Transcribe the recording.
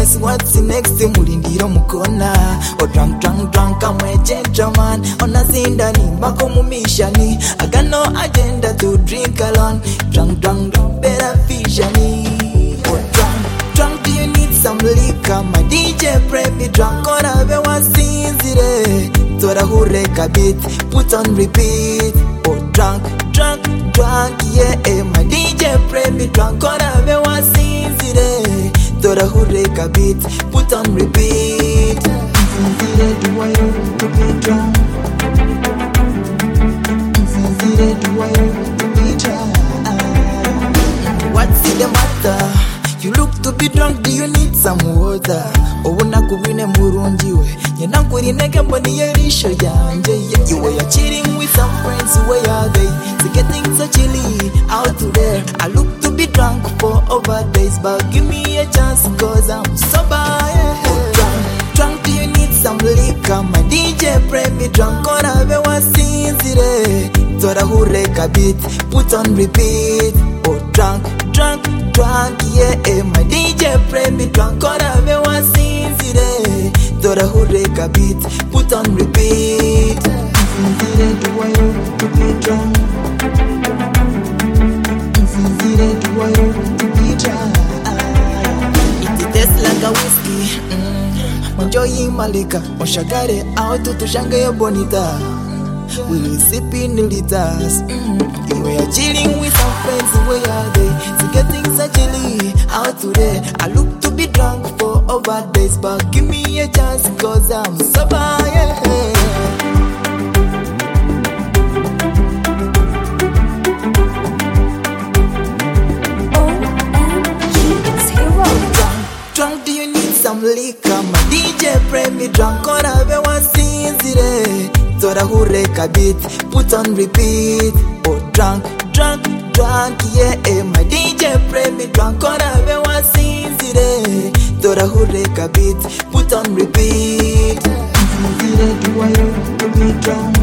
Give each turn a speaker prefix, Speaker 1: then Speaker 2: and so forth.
Speaker 1: guess what's next? Mulindiro mukona. Oh drunk, I'm a gentleman. On a zindani, makomumishani. I got no agenda to drink alone. Drunk, better fishani. Oh drunk, do you need some liquor? My DJ pray me drunk, or have one sinzire. Tora hureka beat, put on repeat. Oh drunk, yeah. My DJ pray me drunk, or have one sinzire. Tora hureka beat, put on repeat. Sinzire, do I want to be drunk? Sinzire, do I want to be drunk? What's the matter? You look to be drunk, do you need some water? Obuna kubine murunjiwe Nyena kuri neke mboni yerisho yanje. You were cheating with some friends, where are they? They getting so chilly out there. I look to be drunk for over days, but give me a chance cause I'm sober, yeah. Oh, drunk, do you need some liquor? My DJ pray me drunk, or have one sinzire. Tora hureka beat, put on repeat. Oh drunk, yeah. My DJ pray me drunk, or have one sinzire. Tora hureka beat, put on repeat. Sinzire, do I want to be drunk? Sinzire, do I want to be drunk? It tastes like a whiskey. Enjoying my liquor, oshagare out to Shanghai bonita. We will sip in the liters. We are chilling with some friends, where are they? So getting so chilly out today. I look to be drunk for over days, but give me a chance cause I'm sober, yeah. Drunk, do you need some liquor? My DJ pray me drunk, or have one sinzire. Tora hureka beat, put on repeat. Oh drunk, yeah. My DJ pray me drunk, or have one sinzire. Tora hureka beat, put on repeat. Sinzire, do I want to be drunk?